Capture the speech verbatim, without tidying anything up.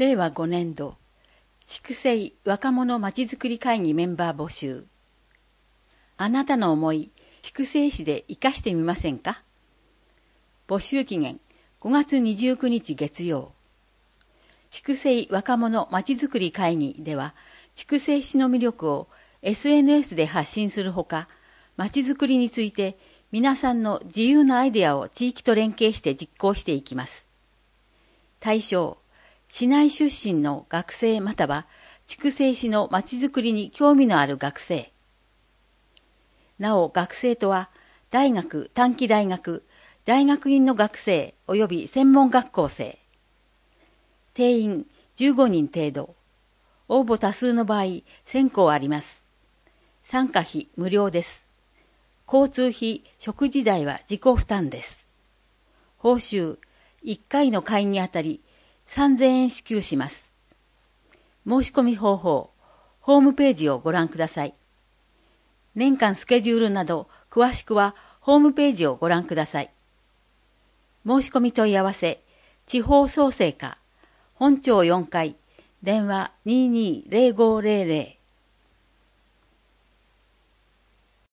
れいわごねんど、筑西若者まちづくり会議メンバー募集。あなたの思い、筑西市で活かしてみませんか？募集期限ごがつにじゅうくにち月曜。筑西若者まちづくり会議では、筑西市の魅力を エスエヌエス で発信するほか、まちづくりについて皆さんの自由なアイデアを地域と連携して実行していきます。対象、市内出身の学生または筑西市のまちづくりに興味のある学生。なお学生とは大学、短期大学、大学院の学生及び専門学校生。定員じゅうごにん程度。応募多数の場合、選考あります。参加費無料です。交通費、食事代は自己負担です。報酬、いっかいの会議あたりさんぜんえん支給します。申し込み方法、ホームページをご覧ください。年間スケジュールなど詳しくはホームページをご覧ください。申し込み問い合わせ、地方創生課、本町よんかい、電話にーにーぜろごぜろぜろ。